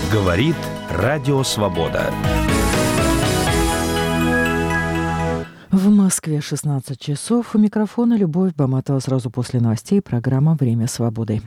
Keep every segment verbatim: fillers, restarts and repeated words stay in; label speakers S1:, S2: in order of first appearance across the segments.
S1: Говорит Радио Свобода.
S2: В Москве шестнадцать часов. У микрофона Любовь Баматова. Сразу после новостей программа «Время свободы».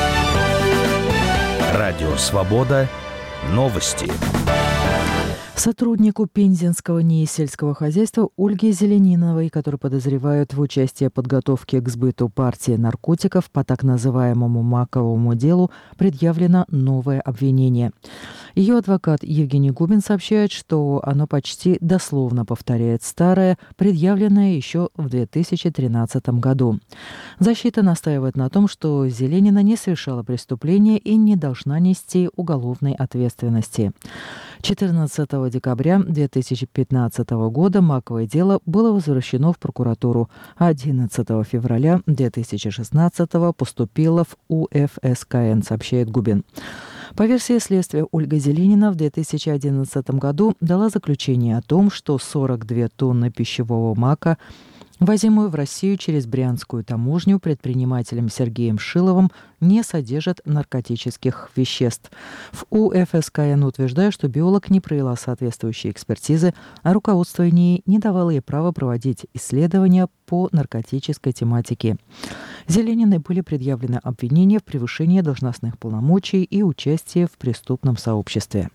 S1: Радио Свобода. Новости.
S2: Сотруднику Пензенского НИИ сельского хозяйства Ольге Зелениновой, которую подозревают в участии в подготовке к сбыту партии наркотиков по так называемому маковому делу, предъявлено новое обвинение. Ее адвокат Евгений Губин сообщает, что оно почти дословно повторяет старое, предъявленное еще в две тысячи тринадцатом году. Защита настаивает на том, что Зеленина не совершала преступления и не должна нести уголовной ответственности. четырнадцатого декабря две тысячи пятнадцатого года маковое дело было возвращено в прокуратуру, а одиннадцатого февраля две тысячи шестнадцатого поступило в У Эф Эс Ка Эн, сообщает Губин. По версии следствия, Ольга Зеленина в две тысячи одиннадцатом году дала заключение о том, что сорок две тонны пищевого мака, возимую в Россию через Брянскую таможню предпринимателем Сергеем Шиловым, не содержат наркотических веществ. В У Эф Эс Ка Эн утверждают, что биолог не провела соответствующие экспертизы, а руководство НИИ не давало ей права проводить исследования по наркотической тематике. Зелениной были предъявлены обвинения в превышении должностных полномочий и участии в преступном сообществе.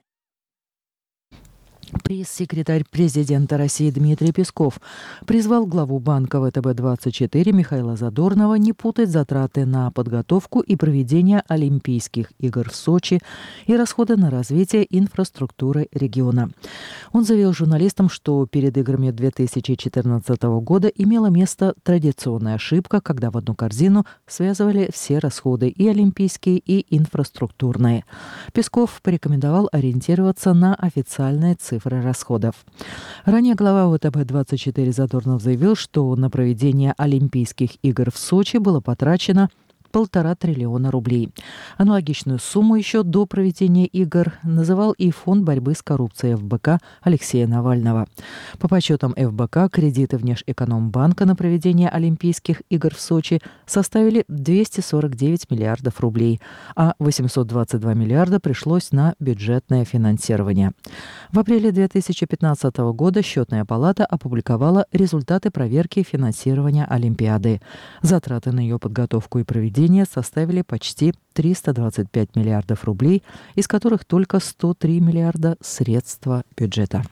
S2: Пресс-секретарь президента России Дмитрий Песков призвал главу банка вэ тэ бэ двадцать четыре Михаила Задорнова не путать затраты на подготовку и проведение Олимпийских игр в Сочи и расходы на развитие инфраструктуры региона. Он заявил журналистам, что перед играми две тысячи четырнадцатого года имела место традиционная ошибка, когда в одну корзину связывали все расходы, и олимпийские, и инфраструктурные. Песков порекомендовал ориентироваться на официальные цифры расходов. Ранее глава вэ тэ бэ двадцать четыре Задорнов заявил, что на проведение Олимпийских игр в Сочи было потрачено полтора триллиона рублей. Аналогичную сумму еще до проведения игр называл и Фонд борьбы с коррупцией эф бэ ка Алексея Навального. По подсчетам эф бэ ка, кредиты Внешэкономбанка на проведение Олимпийских игр в Сочи составили двести сорок девять миллиардов рублей, а восемьсот двадцать два миллиарда пришлось на бюджетное финансирование. В апреле две тысячи пятнадцатого года Счетная палата опубликовала результаты проверки финансирования Олимпиады. Затраты на ее подготовку и проведение составили почти триста двадцать пять миллиардов рублей, из которых только сто три миллиарда средства бюджета.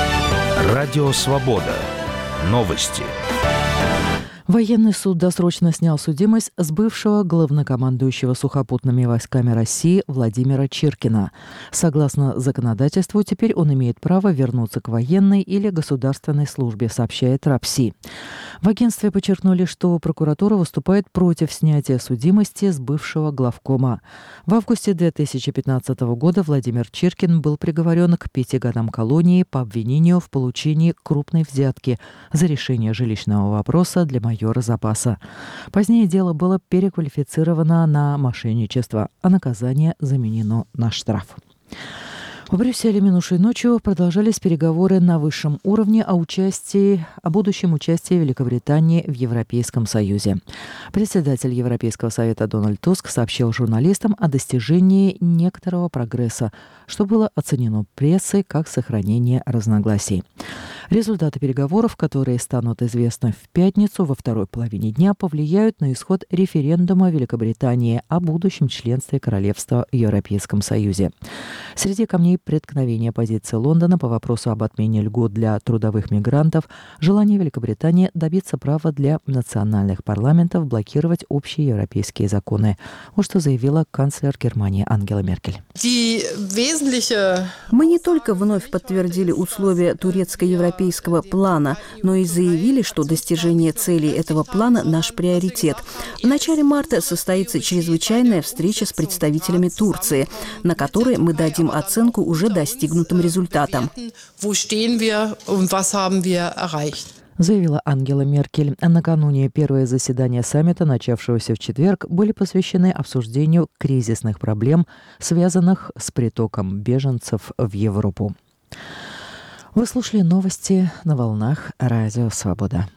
S1: Радио Свобода. Новости.
S2: Военный суд досрочно снял судимость с бывшего главнокомандующего сухопутными войсками России Владимира Чиркина. Согласно законодательству, теперь он имеет право вернуться к военной или государственной службе, сообщает РАПСИ. В агентстве подчеркнули, что прокуратура выступает против снятия судимости с бывшего главкома. В августе две тысячи пятнадцатого года Владимир Чиркин был приговорен к пяти годам колонии по обвинению в получении крупной взятки за решение жилищного вопроса для майора запаса. Позднее дело было переквалифицировано на мошенничество, а наказание заменено на штраф. В Брюсселе минувшей ночью продолжались переговоры на высшем уровне о участии, о будущем участии Великобритании в Европейском Союзе. Председатель Европейского Совета Дональд Туск сообщил журналистам о достижении некоторого прогресса, что было оценено прессой как сохранение разногласий. Результаты переговоров, которые станут известны в пятницу во второй половине дня, повлияют на исход референдума Великобритании о будущем членстве королевства в Европейском Союзе. Среди камней преткновения позиции Лондона по вопросу об отмене льгот для трудовых мигрантов, желание Великобритании добиться права для национальных парламентов блокировать общие европейские законы. Вот что заявила канцлер Германии Ангела Меркель.
S3: Мы не только вновь подтвердили условия турецко-европейского плана, но и заявили, что достижение целей этого плана – наш приоритет. В начале марта состоится чрезвычайная встреча с представителями Турции, на которой мы дадим оценку уже достигнутым результатам.
S2: Заявила Ангела Меркель. Накануне первое заседание саммита, начавшегося в четверг, были посвящены обсуждению кризисных проблем, связанных с притоком беженцев в Европу. Вы слушали новости на волнах Радио Свобода.